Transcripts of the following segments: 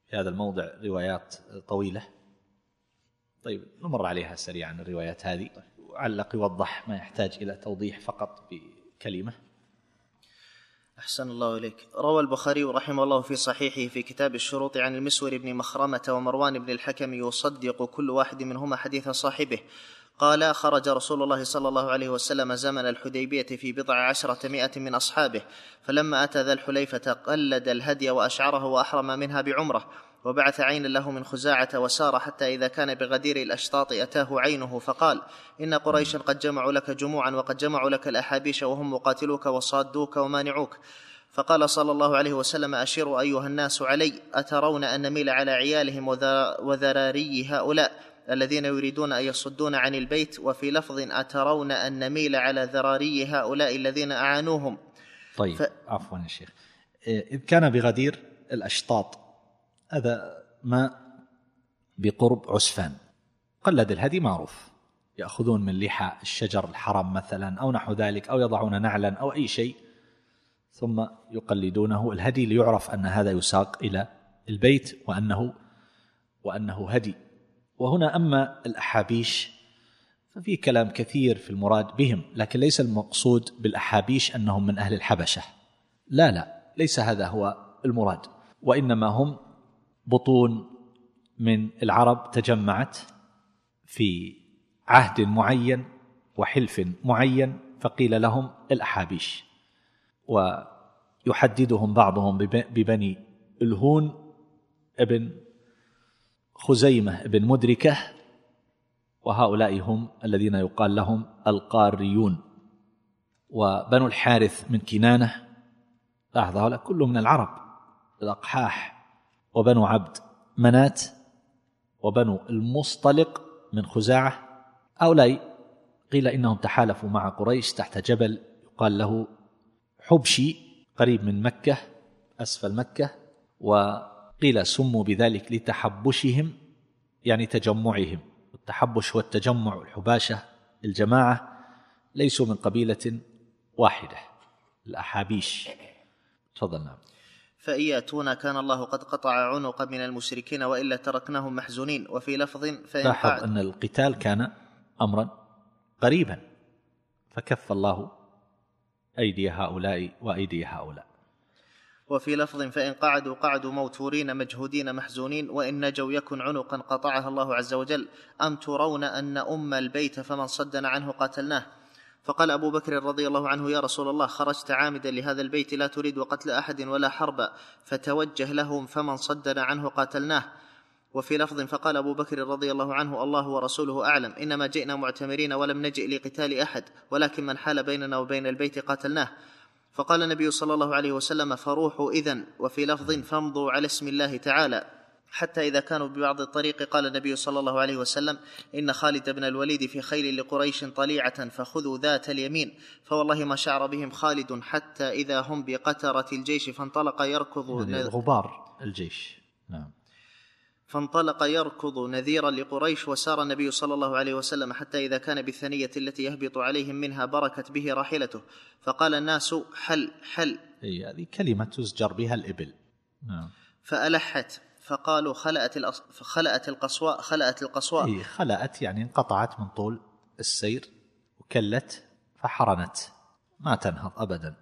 في هذا الموضع روايات طويلة. طيب نمر عليها سريعا الروايات هذه، وعلق يوضح ما يحتاج إلى توضيح فقط بكلمة. أحسن الله إليك. روى البخاري رحمه الله في صحيحه في كتاب الشروط عن المسور بن مخرمة ومروان بن الحكم يصدق كل واحد منهما حديث صاحبه قال: خرج رسول الله صلى الله عليه وسلم زمن الحديبية في 19 من أصحابه، فلما أتى ذا الحليفة قلد الهدي وأشعره وأحرم منها بعمرة، وبعث عينا له من خزاعة وسار حتى إذا كان بغدير الأشطاط أتاه عينه فقال: إن قريشا قد جمعوا لك جموعا وقد جمعوا لك الأحابيش وهم مقاتلوك وصادوك ومانعوك. فقال صلى الله عليه وسلم: أشيروا أيها الناس علي، أترون أن نميل على عيالهم وذراري هؤلاء الذين يريدون أن يصدون عن البيت؟ وفي لفظ: أترون أن نميل على ذراري هؤلاء الذين أعانوهم. طيب عفوا يا شيخ، إذ كان بغدير الأشطاط، هذا ما بقرب عسفان، قلد الهدي معروف، يأخذون من لحى الشجر الحرم مثلا أو نحو ذلك، أو يضعون نعلا أو أي شيء ثم يقلدونه الهدي ليعرف أن هذا يساق إلى البيت وأنه هدي. وهنا أما الأحابيش ففي كلام كثير في المراد بهم، لكن ليس المقصود بالأحابيش أنهم من أهل الحبشة، لا، ليس هذا هو المراد، وإنما هم بطون من العرب تجمعت في عهد معين وحلف معين، فقيل لهم الأحابيش. ويحددهم بعضهم ببني الهون ابن خزيمة ابن مدركة، وهؤلاء هم الذين يقال لهم القاريون. وبنو الحارث من كنانة، لاحظ هؤلاء كلهم من العرب، الأقحاح، وبنو عبد منات، وبنو المصطلق من خزاعة. هؤلاء قيل إنهم تحالفوا مع قريش تحت جبل يقال له حبشي قريب من مكة أسفل مكة، وقيل سموا بذلك لتحبشهم، يعني تجمعهم. التحبش هو التجمع، الحباشة الجماعة، ليسوا من قبيلة واحدة، الأحابيش. تفضل. نعم. فإن يأتونا كان الله قد قطع عنق من المشركين وإلا تركناهم محزونين. وفي لفظ: لاحظ أن القتال كان أمرا قريبا، فكف الله أيدي هؤلاء وأيدي هؤلاء. وفي لفظ: فإن قعدوا موتورين مجهودين محزونين، وإن نجوا يكن عنقا قطعها الله عز وجل. أم ترون أن أم البيت فمن صدنا عنه قاتلناه؟ فقال أبو بكر رضي الله عنه: يا رسول الله، خرجت عامدا لهذا البيت لا تريد قتل أحد ولا حربا، فتوجه لهم فمن صدنا عنه قاتلناه. وفي لفظ: فقال أبو بكر رضي الله عنه: الله ورسوله أعلم، إنما جئنا معتمرين ولم نجئ لقتال أحد، ولكن من حال بيننا وبين البيت قاتلناه. فقال النبي صلى الله عليه وسلم: فروحوا إذن. وفي لفظ: فامضوا على اسم الله تعالى. حتى إذا كانوا ببعض الطريق قال النبي صلى الله عليه وسلم: إن خالد بن الوليد في خيل لقريش طليعة، فخذوا ذات اليمين. فوالله ما شعر بهم خالد حتى إذا هم بقترة الجيش فانطلق يركض غبار الجيش. نعم. فانطلق يركض نذيرا لقريش. وسار النبي صلى الله عليه وسلم حتى إذا كان بالثنية التي يهبط عليهم منها بركت به راحلته، فقال الناس: حل حل. هذه كلمة تزجر بها الإبل. نعم. فألحت، فقالوا: خلأت القصواء. خلأت يعني انقطعت من طول السير، وكلت فحرنت، ما تنهض أبدا.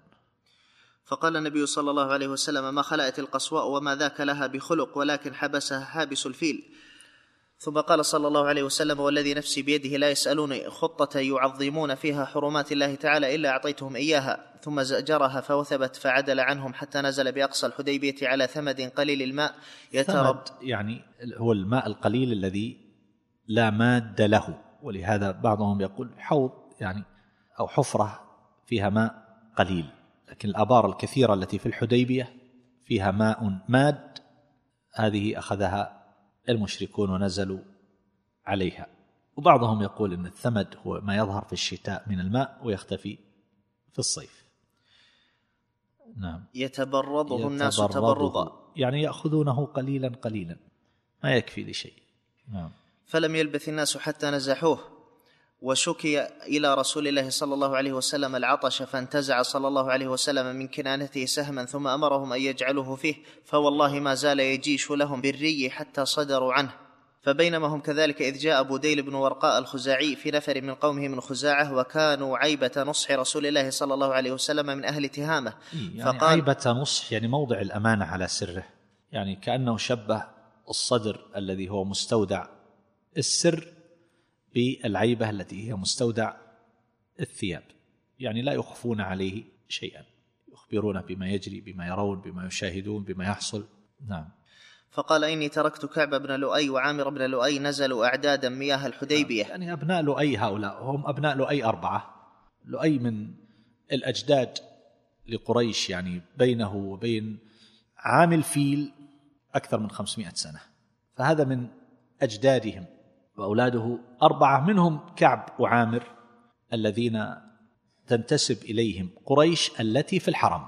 فقال النبي صلى الله عليه وسلم: ما خلأت القصواء وما ذاك لها بخلق، ولكن حبسها حابس الفيل. ثم قال صلى الله عليه وسلم: والذي نفسي بيده لا يسألوني خطة يعظمون فيها حرمات الله تعالى إلا أعطيتهم إياها. ثم زأجرها فوثبت فعدل عنهم حتى نزل بأقصى الحديبية على ثمد قليل الماء يترب، يعني هو الماء القليل الذي لا ماد له، ولهذا بعضهم يقول حوض يعني أو حفرة فيها ماء قليل، لكن الآبار الكثيرة التي في الحديبية فيها ماء ماد، هذه أخذها المشركون ونزلوا عليها. وبعضهم يقول إن الثمد هو ما يظهر في الشتاء من الماء ويختفي في الصيف. نعم. يتبرضه الناس تبرضا، يعني يأخذونه قليلا قليلا، ما يكفي لشيء. نعم. فلم يلبث الناس حتى نزحوه. وشكي إلى رسول الله صلى الله عليه وسلم العطش فانتزع صلى الله عليه وسلم من كنانته سهما ثم أمرهم أن يجعلوه فيه، فوالله ما زال يجيش لهم بالري حتى صدروا عنه. فبينما هم كذلك إذ جاء بديل بن ورقاء الخزاعي في نفر من قومه من خزاعة، وكانوا عيبة نصح رسول الله صلى الله عليه وسلم من أهل تهامة. يعني فقال عيبة نصح يعني موضع الأمانة على سره، يعني كأنه شبه الصدر الذي هو مستودع السر بالعيبة التي هي مستودع الثياب، يعني لا يخفون عليه شيئا، يخبرون بما يجري، بما يرون، بما يشاهدون، بما يحصل. نعم. فقال إني تركت كعب بن لؤي وعامر بن لؤي نزلوا أعدادا مياه الحديبية. يعني أبناء لؤي هؤلاء هم أبناء لؤي 4. لؤي من الأجداد لقريش، يعني بينه وبين عام الفيل أكثر من 500 سنة، فهذا من أجدادهم، وأولاده 4 منهم كعب وعامر الذين تنتسب إليهم قريش التي في الحرم،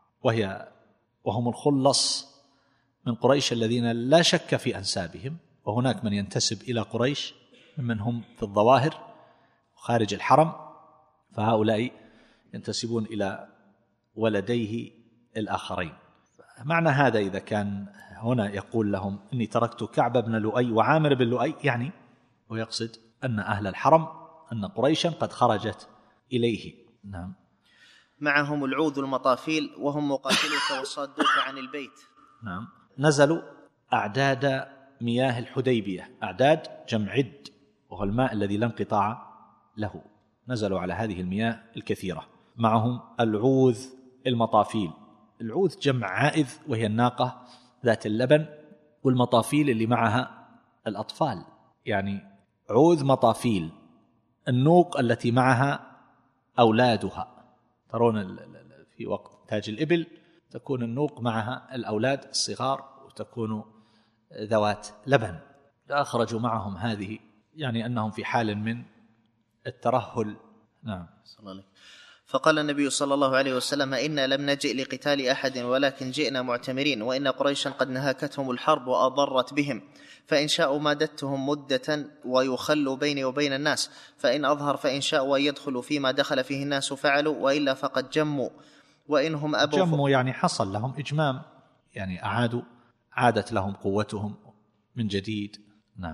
وهم الخلص من قريش الذين لا شك في أنسابهم، وهناك من ينتسب إلى قريش ممن هم في الظواهر خارج الحرم، فهؤلاء ينتسبون إلى ولديه الآخرين. معنى هذا إذا كان هنا يقول لهم إني تركت كعب بن لؤي وعامر بن لؤي، يعني ويقصد أن أهل الحرم، أن قريشا قد خرجت إليه. نعم. معهم العوذ المطافيل وهم مقاتلوك وصادوك عن البيت. نعم. نزلوا أعداد مياه الحديبية، أعداد جمع عد، وهو الماء الذي لا انقطاع له. نزلوا على هذه المياه الكثيرة، معهم العوذ المطافيل. العوذ جمع عائذ وهي الناقة ذات اللبن، والمطافيل اللي معها الأطفال، يعني عوذ مطافيل النوق التي معها أولادها. ترون في وقت تاج الإبل تكون النوق معها الأولاد الصغار وتكون ذوات لبن. أخرجوا معهم هذه، يعني أنهم في حال من الترهل. نعم. فقال النبي صلى الله عليه وسلم إنا لم نجئ لقتال أحد ولكن جئنا معتمرين، وإن قريشا قد نهاكتهم الحرب وأضرت بهم، فإن شاءوا مادتهم مدة ويخلوا بيني وبين الناس، فإن أظهر فإن شاءوا أن يدخلوا فيما دخل فيه الناس فعلوا، وإلا فقد جموا. وإنهم أبوا جموا يعني حصل لهم إجمام، يعني عادت لهم قوتهم من جديد. نعم.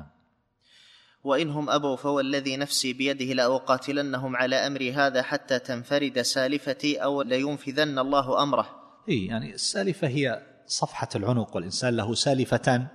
وإنهم أبوا فوالذي نفسي بيده لأقاتلنهم على أمري هذا حتى تنفرد سالفتي أو لينفذن الله أمره. يعني السالفة هي صفحة العنق، والإنسان له سالفتان،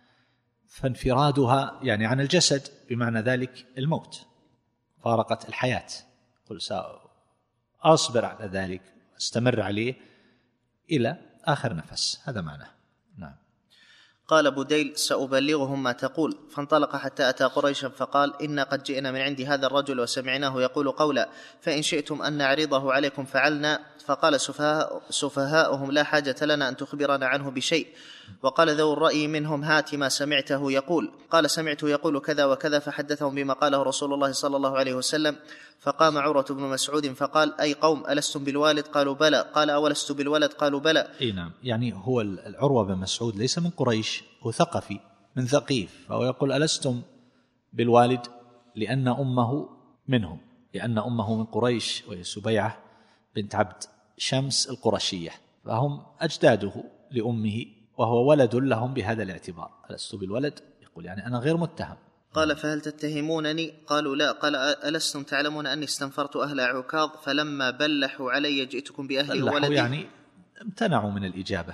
فانفرادها يعني عن الجسد، بمعنى ذلك الموت، فارقت الحياة. قل سأصبر على ذلك، استمر عليه إلى آخر نفس، هذا معناه. نعم. قال بديل سأبلغهم ما تقول. فانطلق حتى أتى قريشا فقال إنا قد جئنا من عند هذا الرجل وسمعناه يقول قولا، فإن شئتم أن نعرضه عليكم فعلنا. فقال سفهاؤهم لا حاجة لنا أن تخبرنا عنه بشيء. وقال ذو الرأي منهم هات ما سمعته يقول. قال سمعته يقول كذا وكذا، فحدثهم بما قاله رسول الله صلى الله عليه وسلم. فقام عروة بن مسعود فقال أي قوم ألستم بالوالد؟ قالوا بلى. قال أولست بالولد؟ قالوا بلى. نعم. يعني هو العروة بن مسعود ليس من قريش، هو ثقفي من ثقيف، فهو يقول ألستم بالوالد لأن أمه منهم، لأن أمه من قريش، وهي سبيعة بنت عبد شمس القرشية، فهم أجداده لأمه، وهو ولد لهم بهذا الاعتبار. ألست بالولد يقول يعني أنا غير متهم. قال فهل تتهمونني؟ قالوا لا. قال ألستم تعلمون أني استنفرت أهل عكاظ فلما بلحوا علي جئتكم بأهلي وولدي؟ يعني امتنعوا من الإجابة.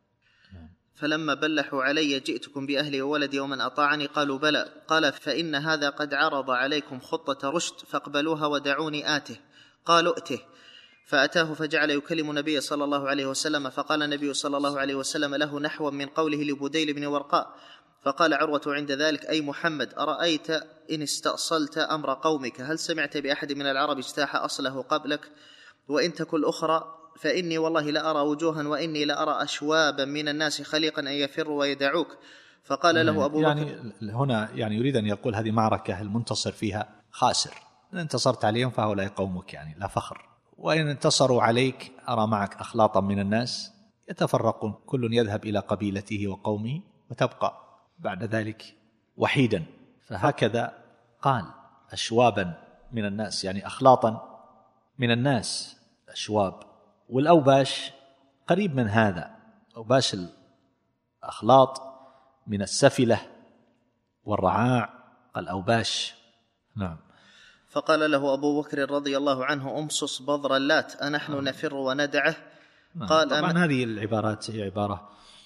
فلما بلحوا علي جئتكم بأهلي وولدي ومن أطاعني؟ قالوا بلى. قال فإن هذا قد عرض عليكم خطة رشد فاقبلوها ودعوني آته. قالوا ائته. فأتاه فجعل يكلم النبي صلى الله عليه وسلم، فقال النبي صلى الله عليه وسلم له نحو من قوله لبديل بن ورقاء. فقال عروة عند ذلك أي محمد أرأيت إن استأصلت أمر قومك هل سمعت بأحد من العرب اجتاح أصله قبلك؟ وإن تكن أخرى فإني والله لا أرى وجوها وإني لا أرى أشوابا من الناس خليقا أن يفروا ويدعوك. فقال له أبو بكر، يعني هنا يعني يريد أن يقول هذه معركة المنتصر فيها خاسر، إن انتصرت عليهم فهؤلاء قومك، يعني لا فخر، وإن انتصروا عليك أرى معك أخلاطا من الناس يتفرقون، كل يذهب إلى قبيلته وقومه وتبقى بعد ذلك وحيدا. فهكذا قال أشوابا من الناس، يعني أخلاطا من الناس، الأشواب. والأوباش قريب من هذا، أوباش الأخلاط من السفلة والرعاع، قال أوباش. نعم. فقال له أبو بكر رضي الله عنه: أمصص بضر اللات أنحن نفر وندعه؟ قال طبعا هذه العبارات هي عبارة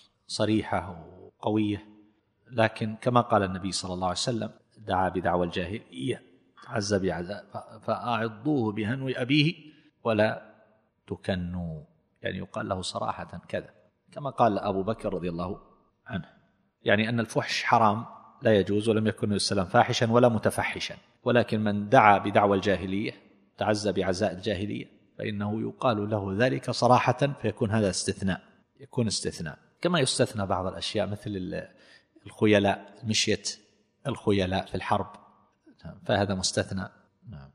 صريحة وقوية، لكن كما قال النبي صلى الله عليه وسلم: دعا بدعوى الجاهلية، تعزى بعزاء، فأعضوه بهنو أبيه ولا تكنوا، يعني يقال له صراحة كذا، كما قال أبو بكر رضي الله عنه، يعني أن الفحش حرام لا يجوز، ولم يكن السلام فاحشا ولا متفحشا، ولكن من دعا بدعوى الجاهلية، تعزى بعزاء الجاهلية، فإنه يقال له ذلك صراحة، فيكون هذا استثناء، يكون استثناء، كما يستثنى بعض الأشياء مثل الخيلاء، مشية الخيلاء في الحرب، فهذا مستثنى. نعم.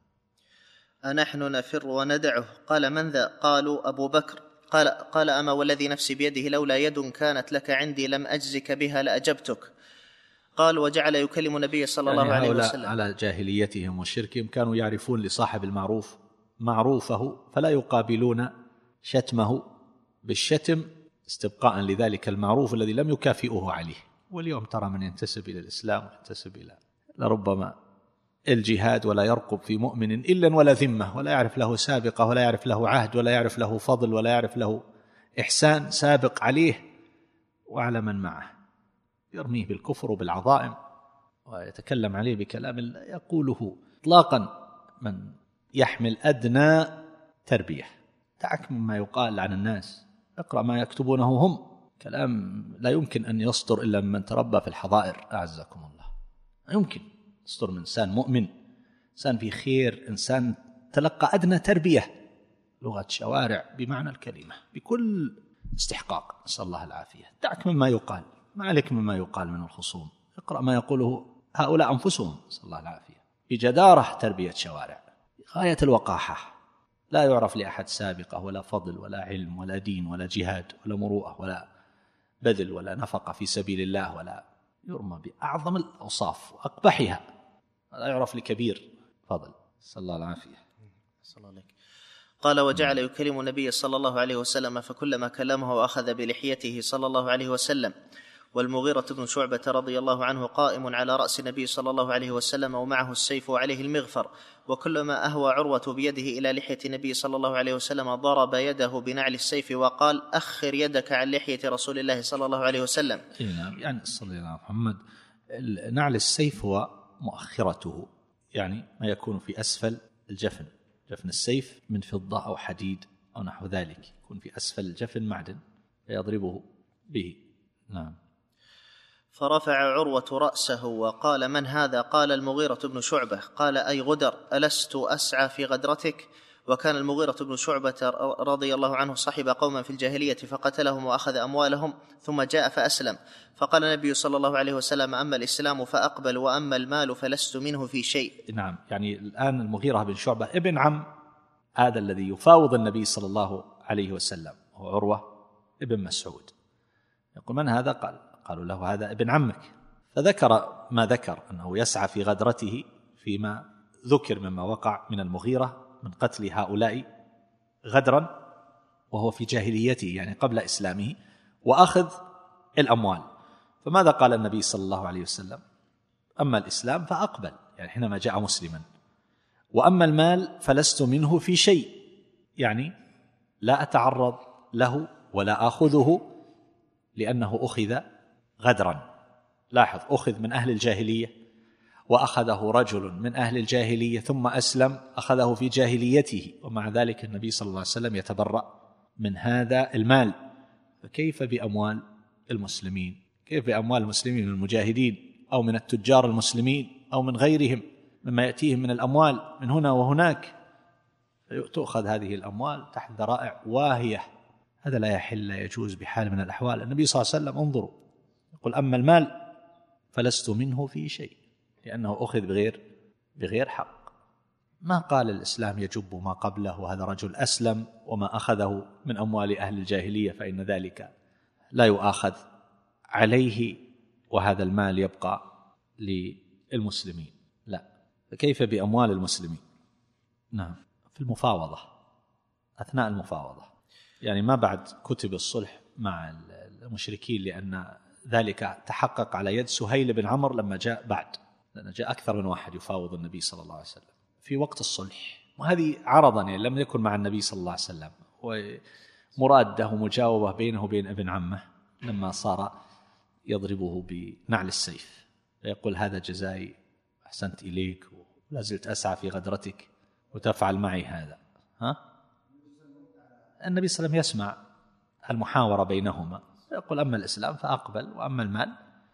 أنحن نفر وندعه؟ قال: من ذا؟ قالوا: أبو بكر. قال: أما والذي نفسي بيده لولا يد كانت لك عندي لم أجزك بها لأجبتك. قال: وجعل يكلم النبي صلى الله عليه وسلم. على جاهليتهم وشركهم كانوا يعرفون لصاحب المعروف معروفه، فلا يقابلون شتمه بالشتم استبقاء لذلك المعروف الذي لم يكافئه عليه. واليوم ترى من ينتسب إلى الإسلام وينتسب إلى لربما الجهاد ولا يرقب في مؤمن إلا ولا ذمة، ولا يعرف له سابقة، ولا يعرف له عهد، ولا يعرف له فضل، ولا يعرف له إحسان سابق عليه وعلى من معه، يرميه بالكفر وبالعظائم ويتكلم عليه بكلام لا يقوله إطلاقا من يحمل أدنى تربية. دعك مما يقال عن الناس، اقرأ ما يكتبونه هم، كلام لا يمكن أن يصدر إلا من تربى في الحضائر، أعزكم الله. لا يمكن يصدر من إنسان مؤمن، إنسان في خير، إنسان تلقى أدنى تربية، لغة شوارع بمعنى الكلمة بكل استحقاق، نسأل الله العافية. دعك مما يقال، ما عليك مما يقال من الخصوم، اقرأ ما يقوله هؤلاء أنفسهم، نسأل الله العافية، بجدارة تربية شوارع غاية الوقاحة، لا يعرف لأحد سابقة ولا فضل ولا علم ولا دين ولا جهاد ولا مروءة ولا بذل ولا نفقة في سبيل الله، ولا يرمى بأعظم الأوصاف وأقبحها، لا يعرف لكبير فضل، صلى الله العافية. قال: وجعل يكلم النبي صلى الله عليه وسلم، فكلما كلمه أخذ بلحيته صلى الله عليه وسلم. والمغيرة بن شعبة رضي الله عنه قائم على رأس النبي صلى الله عليه وسلم ومعه السيف وعليه المغفر، وكلما أهوى عروة بيده إلى لحية النبي صلى الله عليه وسلم ضرب يده بنعل السيف وقال: أخر يدك عن لحية رسول الله صلى الله عليه وسلم. يعني صلى الله عليه محمد، نعل السيف هو مؤخرته، يعني ما يكون في أسفل الجفن، جفن السيف من فضة أو حديد أو نحو ذلك، يكون في أسفل الجفن معدن فيضربه به. نعم. فرفع عروة رأسه وقال: من هذا؟ قال: المغيرة بن شعبة. قال: أي غدر، ألست أسعى في غدرتك؟ وكان المغيرة بن شعبة رضي الله عنه صحب قوما في الجاهلية فقتلهم وأخذ أموالهم، ثم جاء فأسلم. فقال النبي صلى الله عليه وسلم: أما الإسلام فأقبل، وأما المال فلست منه في شيء. نعم، يعني الآن المغيرة بن شعبة ابن عم هذا الذي يفاوض النبي صلى الله عليه وسلم، هو عروة ابن مسعود. يقول: من هذا؟ قالوا له: هذا ابن عمك. فذكر ما ذكر، أنه يسعى في غدرته فيما ذكر مما وقع من المغيرة من قتل هؤلاء غدرا وهو في جاهليته، يعني قبل إسلامه، وأخذ الأموال. فماذا قال النبي صلى الله عليه وسلم؟ أما الإسلام فأقبل، يعني حينما جاء مسلما، وأما المال فلست منه في شيء، يعني لا أتعرض له ولا أخذه لأنه أخذ غدرا. لاحظ، أخذ من أهل الجاهلية، وأخذه رجل من أهل الجاهلية ثم أسلم، أخذه في جاهليته، ومع ذلك النبي صلى الله عليه وسلم يتبرأ من هذا المال. فكيف بأموال المسلمين؟ كيف بأموال المسلمين من المجاهدين أو من التجار المسلمين أو من غيرهم مما يأتيهم من الأموال من هنا وهناك؟ تؤخذ هذه الأموال تحت ذرائع واهية، هذا لا يحل، لا يجوز بحال من الأحوال. النبي صلى الله عليه وسلم انظروا يقول: أما المال فلست منه في شيء، لأنه أخذ بغير حق. ما قال الإسلام يجب ما قبله، وهذا رجل أسلم وما أخذه من أموال أهل الجاهلية فإن ذلك لا يؤاخذ عليه وهذا المال يبقى للمسلمين. لا، فكيف بأموال المسلمين؟ نعم، في المفاوضة، أثناء المفاوضة، يعني ما بعد كتب الصلح مع المشركين، لأن ذلك تحقق على يد سهيل بن عمرو لما جاء بعد، لأن جاء أكثر من واحد يفاوض النبي صلى الله عليه وسلم في وقت الصلح، وهذه عرضا يعني لم يكن مع النبي صلى الله عليه وسلم، ومرادة مجاوبة بينه وبين ابن عمه لما صار يضربه بنعل السيف، فيقول هذا جزائي، أحسنت إليك ولا زلت أسعى في غدرتك وتفعل معي هذا. النبي صلى الله عليه وسلم يسمع المحاورة بينهما، يقول أما الإسلام فأقبل، وأما المال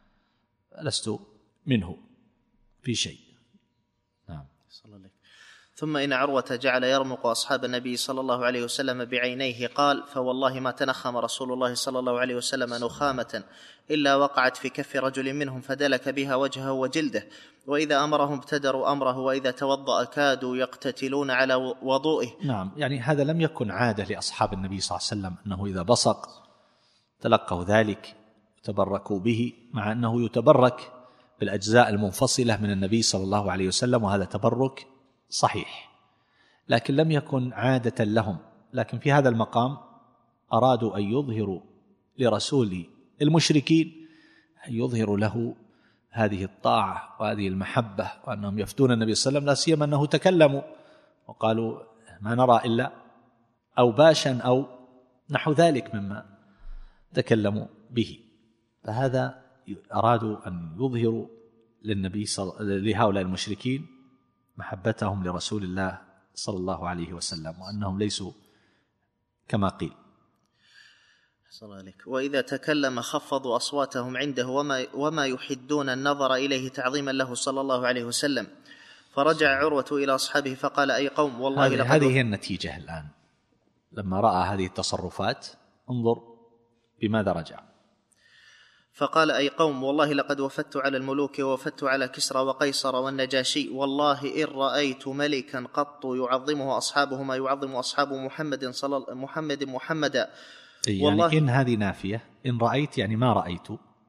لست منه في شيء. نعم. صلى الله عليه. ثم إن عروة جعل يرمق أصحاب النبي صلى الله عليه وسلم بعينيه، قال: فوالله ما تنخم رسول الله صلى الله عليه وسلم نخامة إلا وقعت في كف رجل منهم فدلك بها وجهه وجلده، وإذا أمرهم ابتدروا أمره، وإذا توضأ كادوا يقتتلون على وضوئه. نعم، يعني هذا لم يكن عادة لأصحاب النبي صلى الله عليه وسلم أنه إذا بصق تلقوا ذلك وتبركوا به، مع أنه يتبرك بالأجزاء المنفصلة من النبي صلى الله عليه وسلم، وهذا تبرك صحيح، لكن لم يكن عادة لهم. لكن في هذا المقام أرادوا أن يظهروا لرسول المشركين، أن يظهروا له هذه الطاعة وهذه المحبة، وأنهم يفتون النبي صلى الله عليه وسلم، لا سيما أنه تكلموا وقالوا ما نرى إلا أوباشا أو نحو ذلك مما تكلموا به. فهذا أرادوا أن يظهروا لهؤلاء المشركين محبتهم لرسول الله صلى الله عليه وسلم، وأنهم ليسوا كما قيل. صلى الله عليك. وإذا تكلم خفضوا أصواتهم عنده وما يحدون النظر إليه تعظيما له صلى الله عليه وسلم. فرجع عروة إلى أصحابه فقال: أي قوم، والله هذه هي النتيجة الآن، لما رأى هذه التصرفات انظر بماذا رجع. فقال: أي قوم، والله لقد وفدت على الملوك ووفدت على كسرى وقيصر والنجاشي، والله إن رأيت ملكا قط يعظمه أصحابه ما يعظم أصحاب محمدا. والله يعني إن هذه نافية، إن رأيت يعني ما رأيت.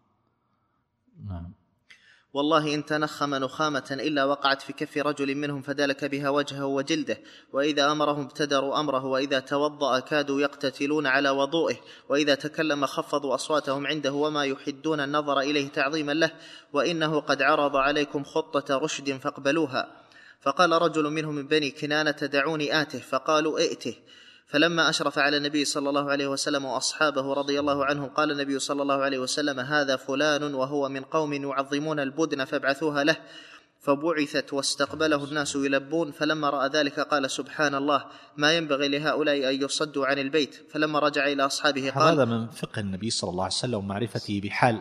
نعم. والله إن تنخم نخامة إلا وقعت في كف رجل منهم فدلك بها وجهه وجلده، وإذا أمرهم ابتدروا أمره، وإذا توضأ كادوا يقتتلون على وضوئه، وإذا تكلم خفضوا أصواتهم عنده وما يحدون النظر إليه تعظيما له، وإنه قد عرض عليكم خطة رشد فاقبلوها. فقال رجل منهم من بني كنانة: دعوني آته. فقالوا: ائته. فلما أشرف على النبي صلى الله عليه وسلم وأصحابه رضي الله عنهم، قال النبي صلى الله عليه وسلم: هذا فلان وهو من قوم يعظمون البدن فابعثوها له. فبعثت واستقبله الناس يلبون، فلما رأى ذلك قال: سبحان الله، ما ينبغي لهؤلاء أن يصدوا عن البيت. فلما رجع إلى أصحابه قال: هذا من فقه النبي صلى الله عليه وسلم ومعرفته بحال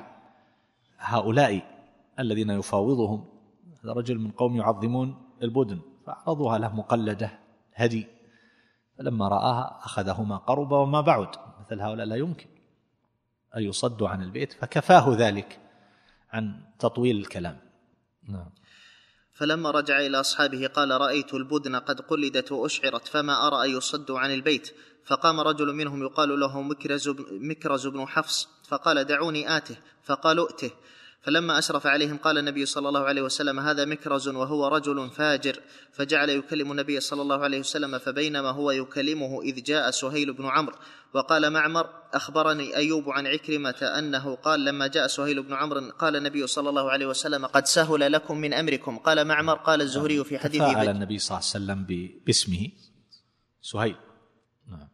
هؤلاء الذين يفاوضهم. هذا رجل من قوم يعظمون البدن فعرضوها له مقلدة هدي، فلما رآها أخذهما قربا وما بعد، مثل هؤلاء لا يمكن أن يصدوا عن البيت، فكفاه ذلك عن تطويل الكلام. نعم. فلما رجع إلى أصحابه قال: رأيت البدن قد قلدت وأشعرت، فما أرى أن يصدوا عن البيت. فقام رجل منهم يقال له مكرز بن حفص فقال: دعوني آته. فقالوا: ائته. فلما أشرف عليهم قال النبي صلى الله عليه وسلم: هذا مكرز وهو رجل فاجر. فجعل يكلم النبي صلى الله عليه وسلم، فبينما هو يكلمه إذ جاء سهيل بن عمرو. وقال معمر: أخبرني أيوب عن عكرمة أنه قال: لما جاء سهيل بن عمرو قال النبي صلى الله عليه وسلم: قد سهل لكم من أمركم. قال معمر: قال الزهري في حديثه تفاعل النبي صلى الله عليه وسلم باسمه سهيل. نعم.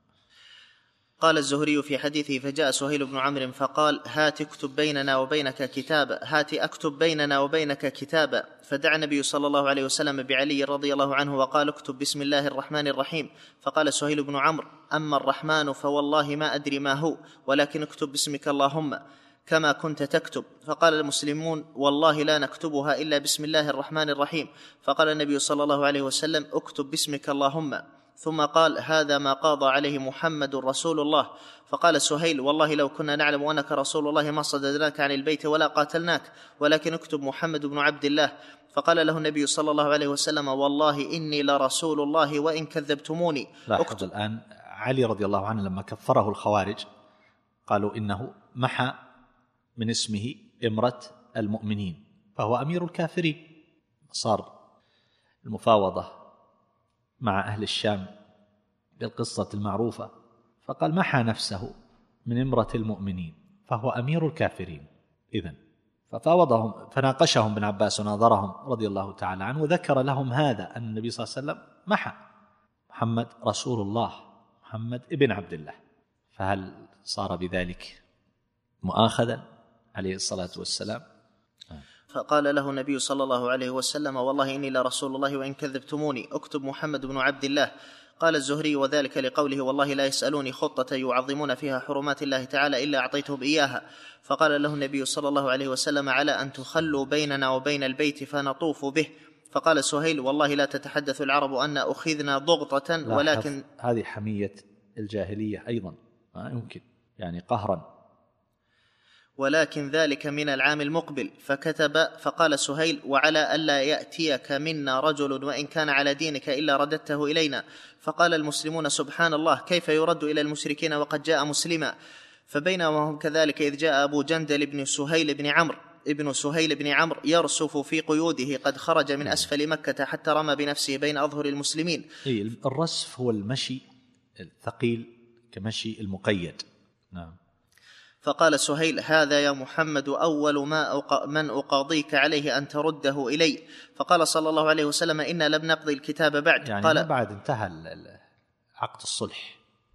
قال الزهري في حديثه: فجاء سهيل بن عمرو فقال: هات اكتب بيننا وبينك كتابا، هات أكتب بيننا وبينك كتابا. فدعا النبي صلى الله عليه وسلم بعلي رضي الله عنه وقال: اكتب بسم الله الرحمن الرحيم. فقال سهيل بن عمرو: أما الرحمن فوالله ما أدري ما هو، ولكن اكتب باسمك اللهم كما كنت تكتب. فقال المسلمون: والله لا نكتبها إلا بسم الله الرحمن الرحيم. فقال النبي صلى الله عليه وسلم: اكتب باسمك اللهم. ثم قال: هذا ما قاضى عليه محمد رسول الله. فقال سهيل: والله لو كنا نعلم أنك رسول الله ما صددناك عن البيت ولا قاتلناك، ولكن اكتب محمد بن عبد الله. فقال له النبي صلى الله عليه وسلم: والله إني لرسول الله وإن كذبتموني. لاحظ الآن علي رضي الله عنه لما كفره الخوارج قالوا إنه محى من اسمه إمرة المؤمنين، فهو أمير الكافرين. صار المفاوضة مع أهل الشام بالقصة المعروفة، فقال محى نفسه من امرة المؤمنين فهو أمير الكافرين إذن. ففاوضهم فناقشهم ابن عباس وناظرهم رضي الله تعالى عنه، وذكر لهم هذا أن النبي صلى الله عليه وسلم محى محمد رسول الله محمد ابن عبد الله، فهل صار بذلك مؤاخذا عليه الصلاة والسلام؟ فقال له النبي صلى الله عليه وسلم: والله إني لرسول الله وإن كذبتموني اكتب محمد بن عبد الله. قال الزهري: وذلك لقوله: والله لا يسألوني خطة يعظمون فيها حرمات الله تعالى إلا أعطيتهم إياها. فقال له النبي صلى الله عليه وسلم: على أن تخلوا بيننا وبين البيت فنطوف به. فقال سهيل: والله لا تتحدث العرب أن أخذنا ضغطة، ولكن هذه حمية الجاهلية أيضا، ما يمكن يعني قهرا، ولكن ذلك من العام المقبل. فكتب. فقال سهيل: وعلى ألا يأتيك منا رجل وإن كان على دينك إلا رددته إلينا. فقال المسلمون: سبحان الله، كيف يرد إلى المشركين وقد جاء مسلما؟ فبينما هم كذلك إذ جاء أبو جندل ابن سهيل بن عمرو يرسف في قيوده قد خرج من أسفل مكة حتى رمى بنفسه بين أظهر المسلمين. الرسف هو المشي الثقيل كمشي المقيد. نعم. فقال سهيل: هذا يا محمد أول من أقاضيك عليه أن ترده إلي. فقال صلى الله عليه وسلم: إنا لم نقضي الكتاب بعد. يعني قال بعد انتهى عقد الصلح.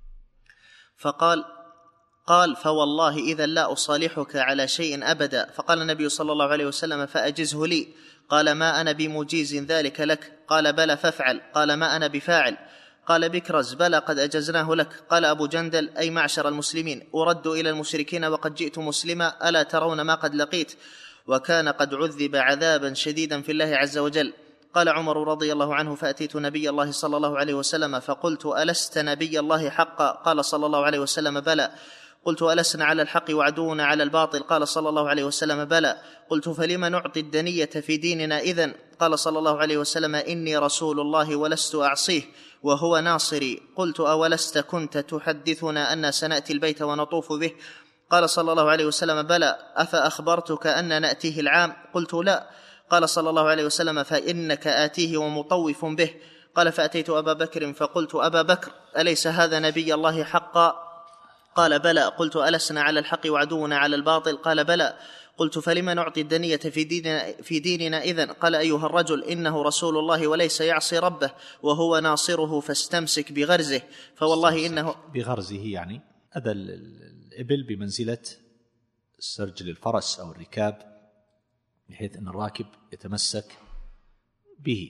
قال: فوالله إذا لا أصالحك على شيء أبدا. فقال النبي صلى الله عليه وسلم: فأجزه لي. قال: ما أنا بمجيز ذلك لك. قال: بلى فافعل. قال: ما أنا بفاعل. قال بكرز: بلى قد أجزناه لك. قال أبو جندل: أي معشر المسلمين، أرد إلى المشركين وقد جئت مسلما، ألا ترون ما قد لقيت؟ وكان قد عذب عذابا شديدا في الله عز وجل. قال عمر رضي الله عنه: فأتيت نبي الله صلى الله عليه وسلم فقلت: ألست نبي الله حقا؟ قال صلى الله عليه وسلم: بلى. قلت: ألسنا على الحق وعدونا على الباطل؟ قال صلى الله عليه وسلم: بلى. قلت: فلم نعطي الدنية في ديننا إذن؟ قال صلى الله عليه وسلم: إني رسول الله ولست أعصيه وهو ناصري. قلت: أولست كنت تحدثنا أن سنأتي البيت ونطوف به؟ قال صلى الله عليه وسلم: بلى. أفأخبرتك أن نأتيه العام؟ قلت: لا. قال صلى الله عليه وسلم: فإنك آتيه ومطوف به. قال: فأتيت أبا بكر فقلت: أبا بكر، أليس هذا نبي الله حقا؟ قال: بلى. قلت: ألسنا على الحق وعدونا على الباطل؟ قال: بلى. قلت: فلما نعطي الدنية في ديننا إذن؟ قال: أيها الرجل، إنه رسول الله وليس يعصي ربه وهو ناصره، فاستمسك بغرزه، فوالله إنه بغرزه يعني أذى الإبل بمنزلة السرج للفرس أو الركاب، بحيث أن الراكب يتمسك به.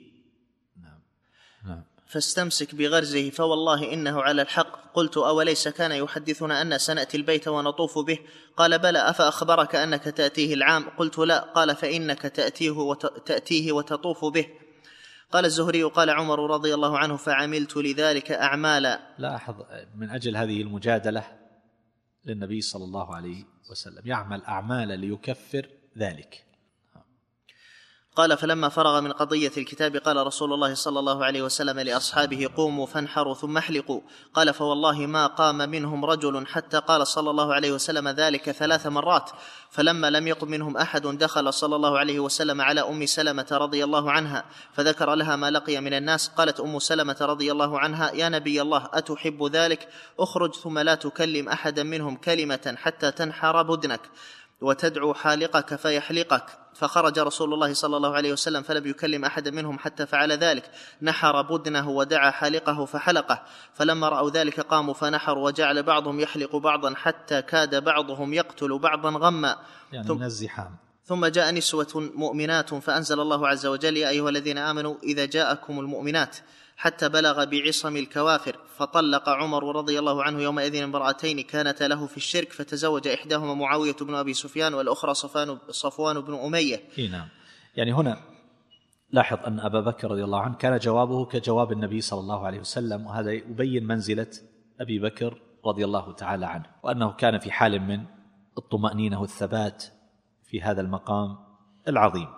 نعم. فاستمسك بغرزه، فوالله إنه على الحق. قلت: أوليس كان يحدثنا أن سنأتي البيت ونطوف به؟ قال: بلى. أفأخبرك أنك تأتيه العام؟ قلت: لا. قال: فإنك تأتيه وتطوف به. قال الزهري: قال عمر رضي الله عنه: فعملت لذلك أعمالا. لاحظ من أجل هذه المجادلة للنبي صلى الله عليه وسلم يعمل أعمال ليكفر ذلك. قال: فلما فرغ من قضية الكتاب قال رسول الله صلى الله عليه وسلم لأصحابه: قوموا فانحروا ثم احلقوا. قال: فوالله ما قام منهم رجل حتى قال صلى الله عليه وسلم ذلك 3 مرات. فلما لم يقم منهم أحد دخل صلى الله عليه وسلم على أم سلمة رضي الله عنها فذكر لها ما لقي من الناس. قالت أم سلمة رضي الله عنها: يا نبي الله، أتحب ذلك؟ أخرج ثم لا تكلم أحدا منهم كلمة حتى تنحر بدنك وتدعو حالقك فيحلقك. فخرج رسول الله صلى الله عليه وسلم فلم يكلم أحد منهم حتى فعل ذلك، نحر بدنه ودعا حالقه فحلقه. فلما رأوا ذلك قاموا فنحروا، وجعل بعضهم يحلق بعضا حتى كاد بعضهم يقتل بعضا غما، يعني من الزحام. ثم جاء نسوة مؤمنات فأنزل الله عز وجل: يا أيها الذين آمنوا إذا جاءكم المؤمنات، حتى بلغ بعصم الكوافر. فطلق عمر رضي الله عنه يومئذ امرأتين كانت له في الشرك، فتزوج إحداهما معاوية بن أبي سفيان والأخرى صفوان بن أمية. نعم. يعني هنا لاحظ أن أبا بكر رضي الله عنه كان جوابه كجواب النبي صلى الله عليه وسلم، وهذا يبين منزلة أبي بكر رضي الله تعالى عنه، وأنه كان في حال من الطمأنينة والثبات في هذا المقام العظيم.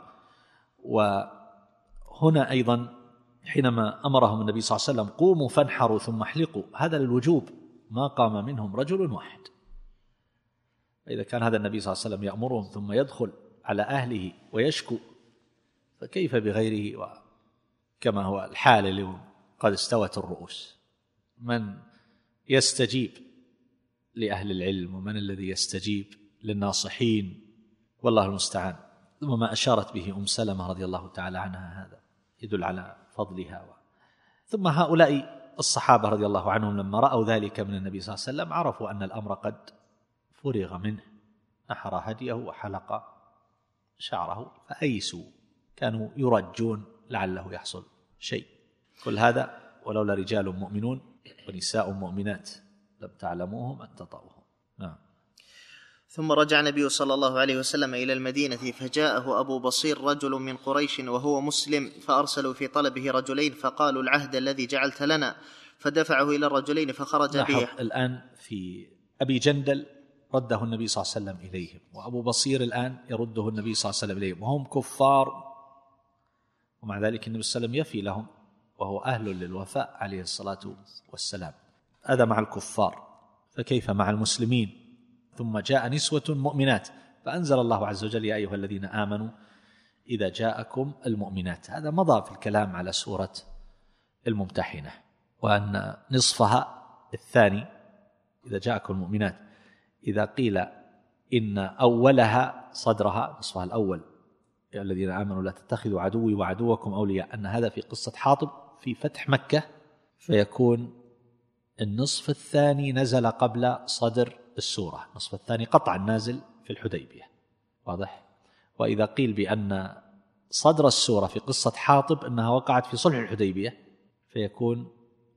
وهنا أيضا حينما أمرهم النبي صلى الله عليه وسلم: قوموا فانحروا ثم احلقوا، هذا للوجوب، ما قام منهم رجل واحد. إذا كان هذا النبي صلى الله عليه وسلم يأمرهم ثم يدخل على أهله ويشكو، فكيف بغيره؟ وكما هو الحال اليوم قد استوت الرؤوس. من يستجيب لأهل العلم ومن الذي يستجيب للناصحين؟ والله المستعان. ثم ما أشارت به سلمة رضي الله تعالى عنها هذا يدل على فضلها. ثم هؤلاء الصحابة رضي الله عنهم لما رأوا ذلك من النبي صلى الله عليه وسلم عرفوا أن الأمر قد فرغ منه، نحر هديه وحلق شعره فأيسوا، كانوا يرجون لعله يحصل شيء. كل هذا ولولا رجال مؤمنون ونساء مؤمنات لم تعلموهم أن تطؤوهم. نعم. ثم رجع النبي صلى الله عليه وسلم إلى المدينة فجاءه أبو بصير رجل من قريش وهو مسلم، فأرسلوا في طلبه رجلين فقالوا العهد الذي جعلت لنا، فدفعه إلى الرجلين فخرج به. الآن في أبي جندل رده النبي صلى الله عليه وسلم إليهم، وأبو بصير الآن يرده النبي صلى الله عليه وسلم إليهم، وهم كفار، ومع ذلك النبي صلى الله عليه وسلم يفي لهم وهو أهل للوفاء عليه الصلاة والسلام. هذا مع الكفار، فكيف مع المسلمين؟ ثم جاء نسوة مؤمنات فأنزل الله عز وجل يا أيها الذين آمنوا إذا جاءكم المؤمنات. هذا مضى في الكلام على سورة الممتحنة، وأن نصفها الثاني إذا جاءكم المؤمنات، إذا قيل إن أولها صدرها نصفها الأول يا الذين آمنوا لا تتخذوا عدوي وعدوكم أولياء، أن هذا في قصة حاطب في فتح مكة، فيكون النصف الثاني نزل قبل صدر السورة، النصف الثاني قطعا نازل في الحديبية، واضح؟ وإذا قيل بأن صدر السورة في قصة حاطب أنها وقعت في صلح الحديبية، فيكون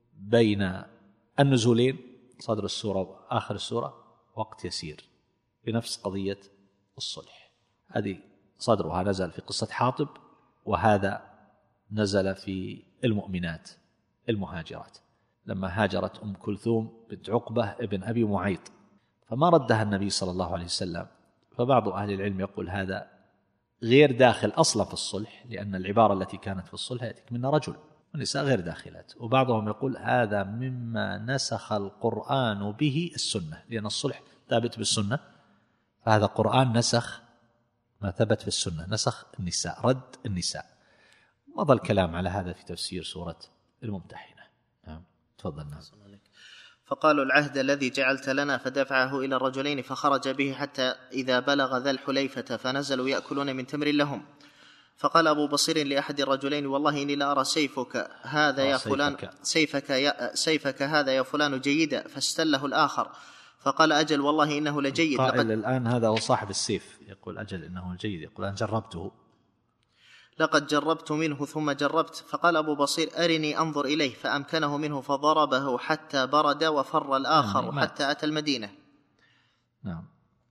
بين النزولين صدر السورة وآخر السورة وقت يسير بنفس قضية الصلح. هذه صدرها نزل في قصة حاطب، وهذا نزل في المؤمنات المهاجرات لما هاجرت أم كلثوم بنت عقبة ابن أبي معيط، فما ردها النبي صلى الله عليه وسلم. فبعض أهل العلم يقول هذا غير داخل أصلا في الصلح، لأن العبارة التي كانت في الصلح يأتيك منها رجل والنساء غير داخلات. وبعضهم يقول هذا مما نسخ القرآن به السنة، لأن الصلح ثابت بالسنة، فهذا قرآن نسخ ما ثبت في السنة، نسخ النساء، رد النساء. مضى الكلام على هذا في تفسير سورة الممتحنة. نعم تفضل. نعم. فقالوا العهد الذي جعلت لنا، فدفعه إلى الرجلين فخرج به حتى إذا بلغ ذا الحليفة فنزلوا يأكلون من تمر لهم. فقال أبو بصير لأحد الرجلين والله إني لأرى سيفك هذا يا فلان، سيفك هذا يا فلان جيدا، فاستله الآخر فقال أجل والله إنه لجيد. قائل الآن هذا هو صاحب السيف يقول أجل إنه جيد، يقول أنا جربته، لقد جربت منه ثم جربت. فقال أبو بصير أرني أنظر إليه، فأمكنه منه فضربه حتى برد وفر الآخر حتى أتى المدينة. نعم.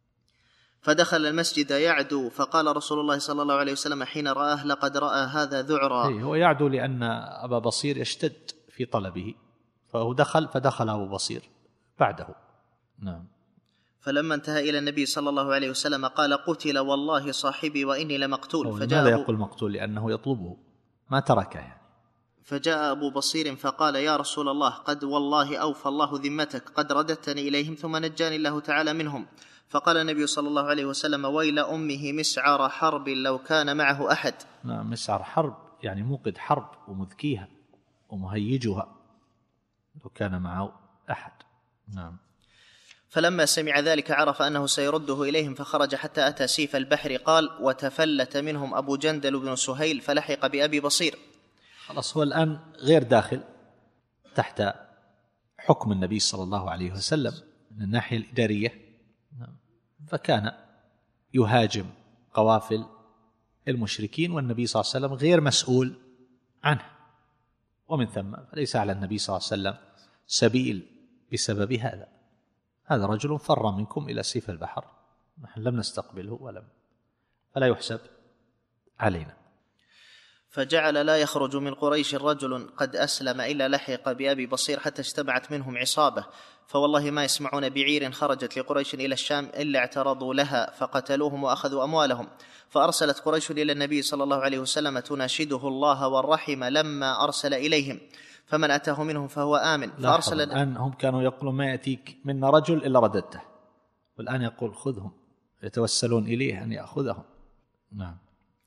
فدخل المسجد يعدو، فقال رسول الله صلى الله عليه وسلم حين رآه لقد رأى هذا ذعرا. هو يعدو لأن أبا بصير يشتد في طلبه، فدخل أبو بصير بعده. نعم. فلما انتهى إلى النبي صلى الله عليه وسلم قال قتل والله صاحبي وإني لمقتول. فجاء يقول مقتول لأنه يطلبه ما تركه يعني. فجاء أبو بصير فقال يا رسول الله قد والله أوفى الله ذمتك، قد رددتني إليهم ثم نجاني الله تعالى منهم. فقال النبي صلى الله عليه وسلم ويل أمه مسعر حرب لو كان معه أحد. نعم. مسعر حرب يعني موقد حرب ومذكيها ومهيجها لو كان معه أحد. نعم. فلما سمع ذلك عرف أنه سيرده إليهم، فخرج حتى أتى سيف البحر. قال وتفلت منهم أبو جندل بن سهيل فلحق بأبي بصير. خلاص هو الآن غير داخل تحت حكم النبي صلى الله عليه وسلم من الناحية الإدارية، فكان يهاجم قوافل المشركين والنبي صلى الله عليه وسلم غير مسؤول عنه، ومن ثم فليس على النبي صلى الله عليه وسلم سبيل بسبب هذا. هذا رجل فر منكم إلى سيف البحر، نحن لم نستقبله فلا يحسب علينا. فجعل لا يخرج من قريش رجل قد أسلم إلا لحق بأبي بصير حتى اجتمعت منهم عصابة، فوالله ما يسمعون بعير خرجت لقريش إلى الشام إلا اعترضوا لها فقتلوهم وأخذوا أموالهم. فأرسلت قريش إلى النبي صلى الله عليه وسلم تناشده الله والرحم لما أرسل إليهم، فمن أتاه منهم فهو آمن. فأرسل الآن هم كانوا يقولون ما يأتيك منا رجل إلا رددته، والآن يقول خذهم، يتوسلون إليه أن يأخذهم. نعم.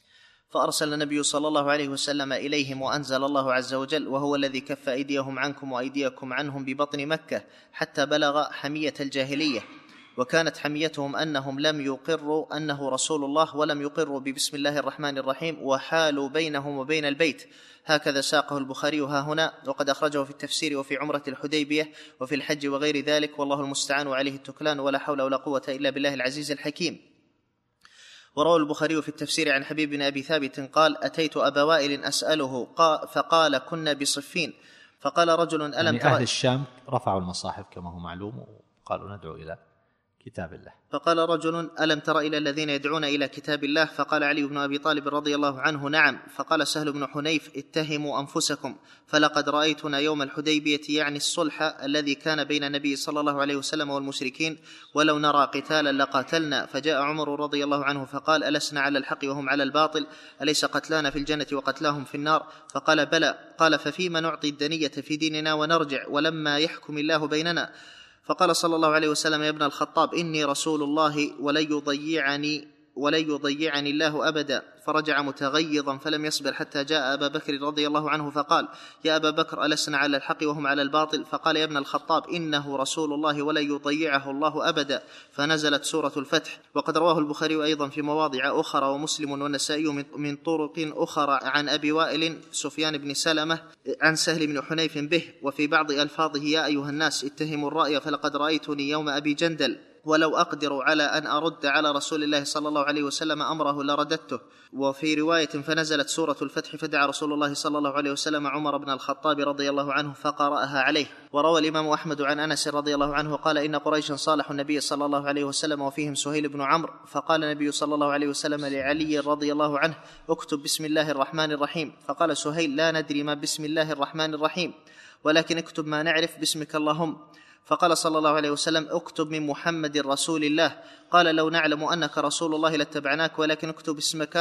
فأرسل النبي صلى الله عليه وسلم إليهم وأنزل الله عز وجل: وهو الذي كف أيديهم عنكم وأيديكم عنهم ببطن مكة حتى بلغ حمية الجاهلية، وكانت حميتهم أنهم لم يقروا أنه رسول الله ولم يقروا ببسم الله الرحمن الرحيم، وحالوا بينهم وبين البيت. هكذا ساقه البخاري ها هنا، وقد أخرجه في التفسير وفي عمرة الحديبية وفي الحج وغير ذلك، والله المستعان وعليه التكلان، ولا حول ولا قوة إلا بالله العزيز الحكيم. وروى البخاري في التفسير عن حبيب بن أبي ثابت قال: أتيت أبا وائل أسأله فقال: كنا بصفين، فقال رجل: ألم يعني ترى؟ أهل الشام رفعوا المصاحف كما هو معلوم وقالوا ندعو إلى كتاب الله. فقال رجل: ألم تر إلى الذين يدعون إلى كتاب الله؟ فقال علي بن أبي طالب رضي الله عنه: نعم. فقال سهل بن حنيف: اتهموا أنفسكم، فلقد رأيتنا يوم الحديبية، يعني الصلح الذي كان بين النبي صلى الله عليه وسلم والمشركين، ولو نرى قتالا لقاتلنا. فجاء عمر رضي الله عنه فقال: ألسنا على الحق وهم على الباطل؟ أليس قتلانا في الجنة وقتلاهم في النار؟ فقال: بلى. قال: ففيما نعطي الدنية في ديننا ونرجع ولما يحكم الله بيننا؟ فقال صلى الله عليه وسلم: يا ابن الخطاب، إني رسول الله ولن يضيعني الله أبدا. فرجع متغيظا فلم يصبر حتى جاء أبا بكر رضي الله عنه فقال: يا أبا بكر، ألسنا على الحق وهم على الباطل؟ فقال: يا ابن الخطاب، إنه رسول الله ولن يضيعه الله أبدا. فنزلت سورة الفتح. وقد رواه البخاري أيضا في مواضع أخرى ومسلم والنسائي من طرق أخرى عن أبي وائل سفيان بن سلمة عن سهل بن حنيف به، وفي بعض ألفاظه: يا أيها الناس اتهموا الرأي فلقد رأيتني يوم أبي جندل، ولو أقدر على أن أرد على رسول الله صلى الله عليه وسلم أمره لرددته. وفي رواية: فنزلت سورة الفتح فدعا رسول الله صلى الله عليه وسلم عمر بن الخطاب رضي الله عنه فقرأها عليه. وروى الإمام أحمد عن أنس رضي الله عنه قال: إن قريشا صالحوا النبي صلى الله عليه وسلم وفيهم سهيل بن عمرو، فقال النبي صلى الله عليه وسلم لعلي رضي الله عنه: اكتب بسم الله الرحمن الرحيم. فقال سهيل: لا ندري ما بسم الله الرحمن الرحيم، ولكن اكتب ما نعرف باسمك اللهم. فقال صلى الله عليه وسلم: اكتب من محمد رسول الله. قال: لو نعلم أنك رسول الله لاتبعناك، ولكن اكتب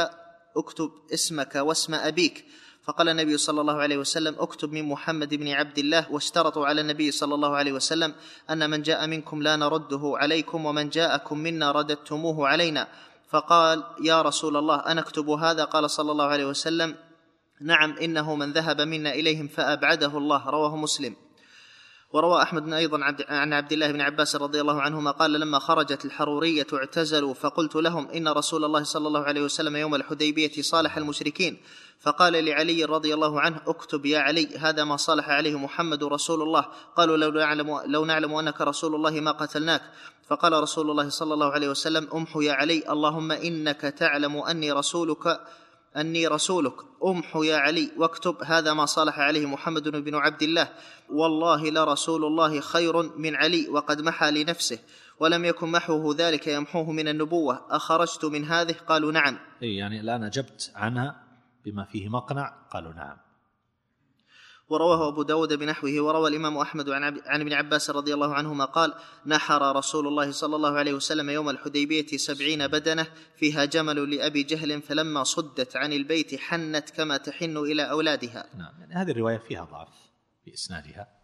اسمك واسم أبيك. فقال النبي صلى الله عليه وسلم: اكتب من محمد بن عبد الله. واشترطوا على النبي صلى الله عليه وسلم أن من جاء منكم لا نرده عليكم، ومن جاءكم منا رددتموه علينا. فقال: يا رسول الله، أنا أكتب هذا؟ قال صلى الله عليه وسلم: نعم، إنه من ذهب منا إليهم فأبعده الله. رواه مسلم. وروى أحمد أيضا عن عبد الله بن عباس رضي الله عنهما قال: لما خرجت الحرورية اعتزلوا، فقلت لهم: إن رسول الله صلى الله عليه وسلم يوم الحديبية صالح المشركين. فقال لعلي رضي الله عنه: اكتب يا علي، هذا ما صالح عليه محمد رسول الله. قالوا: لو نعلم أنك رسول الله ما قتلناك. فقال رسول الله صلى الله عليه وسلم: امحو يا علي، اللهم إنك تعلم أني رسولك، أمحو يا علي واكتب: هذا ما صالح عليه محمد بن عبد الله، والله لرسول الله خير من علي، وقد محى لنفسه، ولم يكن محوه ذلك يمحوه من النبوة. أخرجت من هذه؟ قالوا: نعم. يعني الآن أجبت عنها بما فيه مقنع؟ قالوا: نعم. ورواه أبو داود بنحوه. وروى الإمام أحمد عن ابن عباس رضي الله عنهما قال: نحر رسول الله صلى الله عليه وسلم يوم الحديبية 70 بدنة فيها جمل لأبي جهل، فلما صدت عن البيت حنت كما تحن إلى أولادها. نعم، يعني هذه الرواية فيها ضعف في إسنادها،